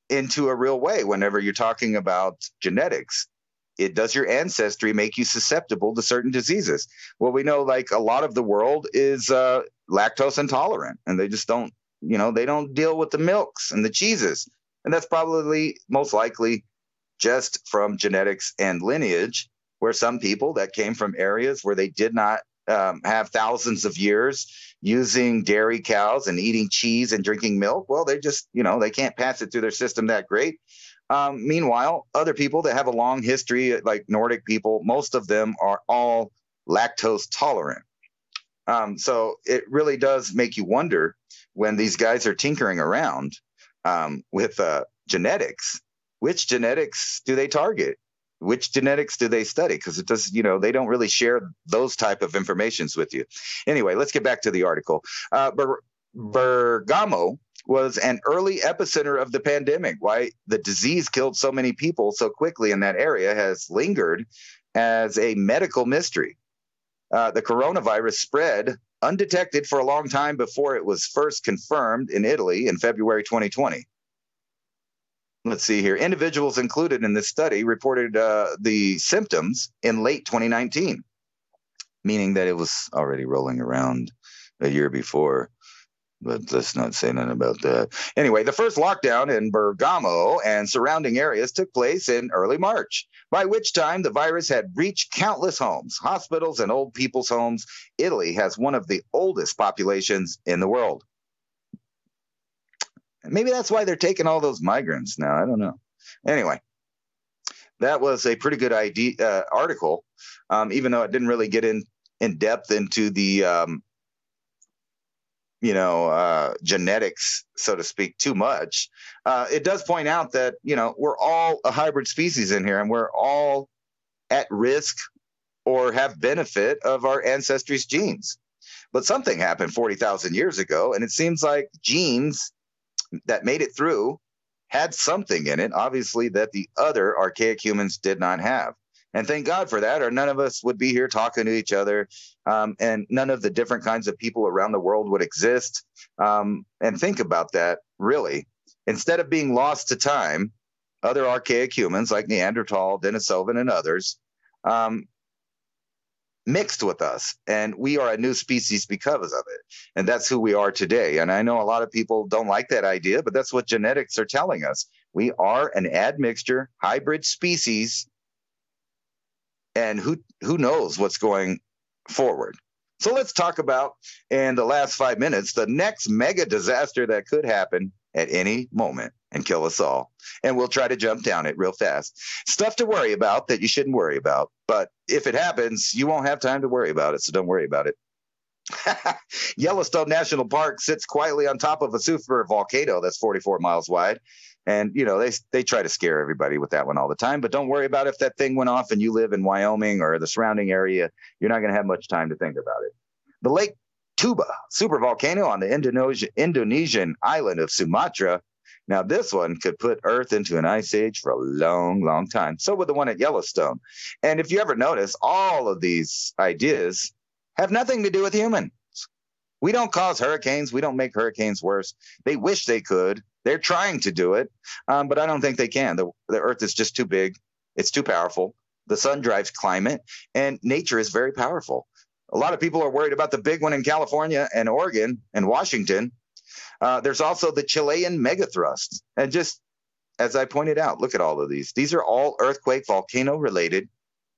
into a real way whenever you're talking about genetics. Does your ancestry make you susceptible to certain diseases? Well, we know like a lot of the world is lactose intolerant, and they just don't, they don't deal with the milks and the cheeses. And that's probably most likely just from genetics and lineage, where some people that came from areas where they did not have thousands of years using dairy cows and eating cheese and drinking milk, well, they just, they can't pass it through their system that great. Meanwhile, other people that have a long history, like Nordic people, most of them are all lactose tolerant. So it really does make you wonder when these guys are tinkering around with genetics, which genetics do they target? Which genetics do they study? Because it does, they don't really share those type of informations with you. Anyway, let's get back to the article. Bergamo was an early epicenter of the pandemic. Why the disease killed so many people so quickly in that area has lingered as a medical mystery. The coronavirus spread undetected for a long time before it was first confirmed in Italy in February 2020. Let's see here. Individuals included in this study reported the symptoms in late 2019, meaning that it was already rolling around a year before. But let's not say nothing about that. Anyway, the first lockdown in Bergamo and surrounding areas took place in early March, by which time the virus had reached countless homes, hospitals, and old people's homes. Italy has one of the oldest populations in the world. Maybe that's why they're taking all those migrants now. I don't know. Anyway, that was a pretty good article, even though it didn't really get in depth into the, genetics, so to speak, too much. It does point out that, we're all a hybrid species in here, and we're all at risk or have benefit of our ancestry's genes. But something happened 40,000 years ago, and it seems like genes that made it through had something in it, obviously, that the other archaic humans did not have. And thank God for that, or none of us would be here talking to each other, and none of the different kinds of people around the world would exist. And think about that, really. Instead of being lost to time, other archaic humans like Neanderthal, Denisovan, and others mixed with us, and we are a new species because of it. And that's who we are today. And I know a lot of people don't like that idea, but that's what genetics are telling us. We are an admixture, hybrid species, and who knows what's going forward. So let's talk about, in the last 5 minutes, the next mega disaster that could happen at any moment and kill us all. And we'll try to jump down it real fast. Stuff to worry about that you shouldn't worry about. But if it happens, you won't have time to worry about it, so don't worry about it. Yellowstone National Park sits quietly on top of a super volcano that's 44 miles wide. And, they try to scare everybody with that one all the time. But don't worry about if that thing went off and you live in Wyoming or the surrounding area. You're not going to have much time to think about it. The Lake Tuba supervolcano on the Indonesian island of Sumatra. Now, this one could put Earth into an ice age for a long, long time. So would the one at Yellowstone. And if you ever notice, all of these ideas have nothing to do with humans. We don't cause hurricanes. We don't make hurricanes worse. They wish they could. They're trying to do it, but I don't think they can. The Earth is just too big. It's too powerful. The sun drives climate, and nature is very powerful. A lot of people are worried about the big one in California and Oregon and Washington. There's also the Chilean megathrust. And just as I pointed out, look at all of these. These are all earthquake, volcano-related,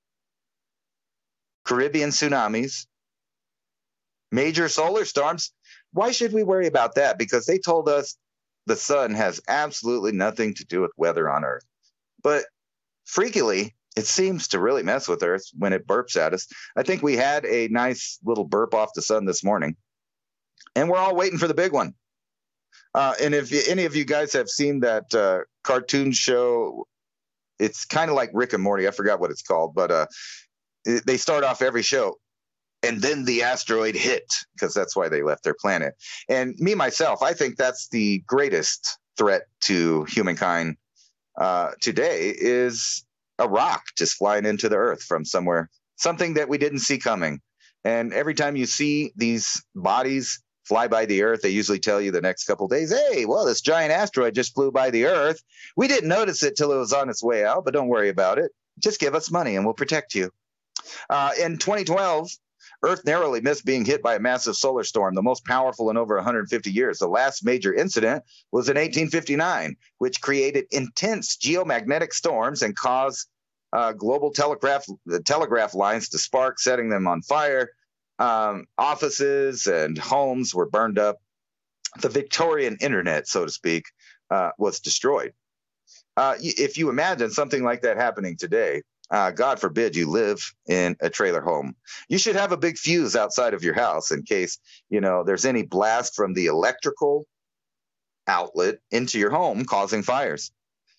Caribbean tsunamis, major solar storms. Why should we worry about that? Because they told us the sun has absolutely nothing to do with weather on Earth. But freakily, it seems to really mess with Earth when it burps at us. I think we had a nice little burp off the sun this morning, and we're all waiting for the big one. And if any of you guys have seen that cartoon show, it's kind of like Rick and Morty. I forgot what it's called, but they start off every show, and then the asteroid hit, because that's why they left their planet. And me, myself, I think that's the greatest threat to humankind today is a rock just flying into the Earth from somewhere, something that we didn't see coming. And every time you see these bodies fly by the Earth, they usually tell you the next couple of days, hey, well, this giant asteroid just flew by the Earth. We didn't notice it till it was on its way out, but don't worry about it. Just give us money and we'll protect you. In 2012, Earth narrowly missed being hit by a massive solar storm, the most powerful in over 150 years. The last major incident was in 1859, which created intense geomagnetic storms and caused global telegraph lines to spark, setting them on fire. Offices and homes were burned up. The Victorian internet, so to speak, was destroyed. If you imagine something like that happening today, God forbid you live in a trailer home, you should have a big fuse outside of your house in case, there's any blast from the electrical outlet into your home causing fires.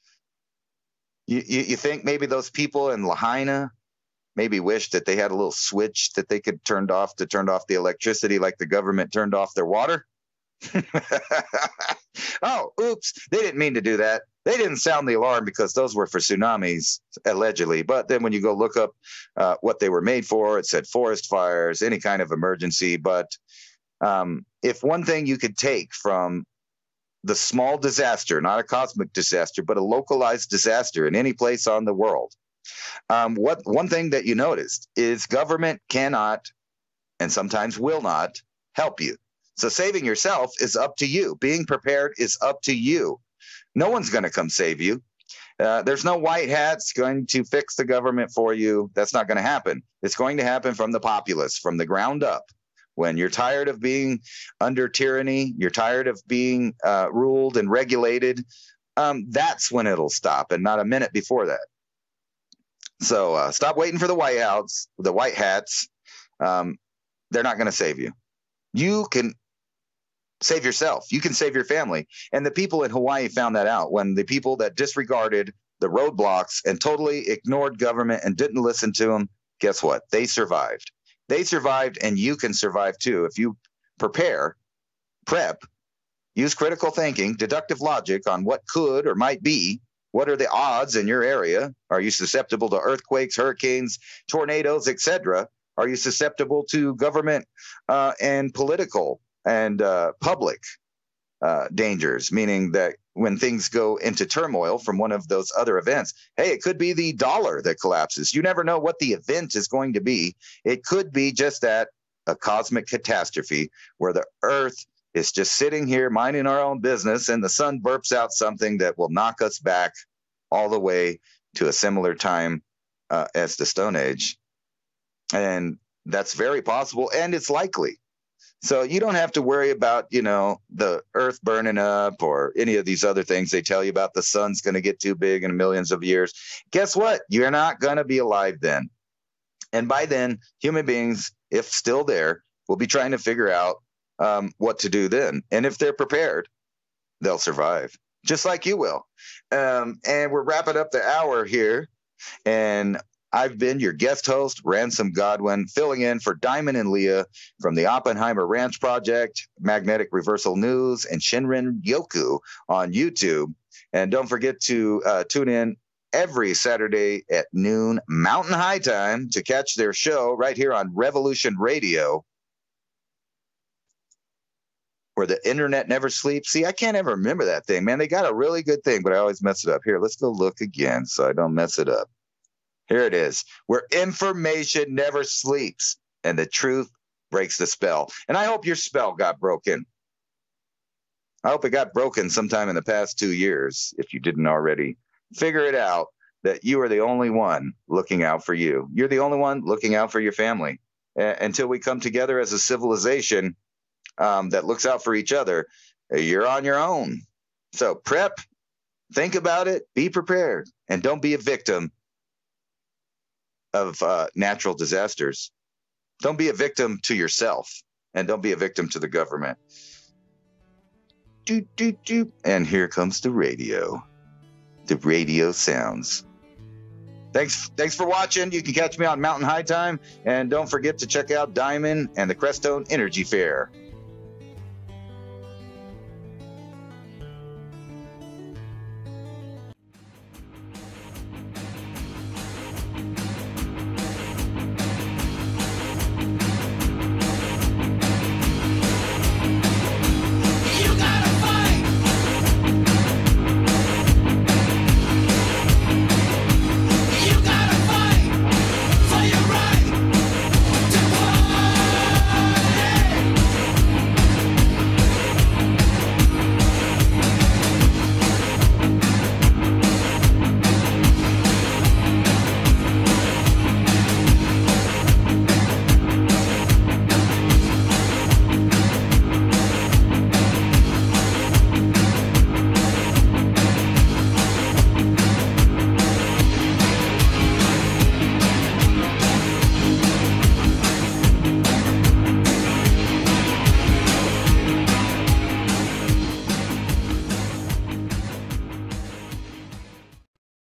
You think maybe those people in Lahaina maybe wish that they had a little switch that they could turn off the electricity like the government turned off their water? Oh, oops, they didn't mean to do that. They didn't sound the alarm because those were for tsunamis, allegedly. But then when you go look up what they were made for, it said forest fires, any kind of emergency. But if one thing you could take from the small disaster, not a cosmic disaster, but a localized disaster in any place on the world, one thing that you noticed is government cannot and sometimes will not help you. So saving yourself is up to you. Being prepared is up to you. No one's going to come save you. There's no white hats going to fix the government for you. That's not going to happen. It's going to happen from the populace, from the ground up. When you're tired of being under tyranny, you're tired of being ruled and regulated, that's when it'll stop, and not a minute before that. So stop waiting for the white hats. They're not going to save you. You can save yourself. You can save your family. And the people in Hawaii found that out when the people that disregarded the roadblocks and totally ignored government and didn't listen to them, guess what? They survived. They survived, and you can survive too. If you prep, use critical thinking, deductive logic on what could or might be. What are the odds in your area? Are you susceptible to earthquakes, hurricanes, tornadoes, etc.? Are you susceptible to government and political and public dangers, meaning that when things go into turmoil from one of those other events, hey, it could be the dollar that collapses. You never know what the event is going to be. It could be just that, a cosmic catastrophe where the earth is just sitting here minding our own business and the sun burps out something that will knock us back all the way to a similar time as the Stone Age. And that's very possible, and it's likely. So you don't have to worry about, the earth burning up or any of these other things they tell you about. The sun's going to get too big in millions of years. Guess what? You're not going to be alive then. And by then, human beings, if still there, will be trying to figure out what to do then. And if they're prepared, they'll survive, just like you will. And we're wrapping up the hour here. And I've been your guest host, Ransom Godwin, filling in for Diamond and Leah from the Oppenheimer Ranch Project, Magnetic Reversal News, and Shinrin Yoku on YouTube. And don't forget to tune in every Saturday at noon Mountain High Time to catch their show right here on Revolution Radio, where the internet never sleeps. See, I can't ever remember that thing, man. They got a really good thing, but I always mess it up. Here, let's go look again so I don't mess it up. Here it is, where information never sleeps and the truth breaks the spell. And I hope your spell got broken. I hope it got broken sometime in the past 2 years, if you didn't already. Figure it out that you are the only one looking out for you. You're the only one looking out for your family. Until we come together as a civilization that looks out for each other, you're on your own. So prep, think about it, be prepared, and don't be a victim of natural disasters. Don't be a victim to yourself, and don't be a victim to the government. Doot, doot, doot. And here comes the radio. The radio sounds. Thanks for watching. You can catch me on Mountain High Time, and don't forget to check out Diamond and the Crestone Energy Fair.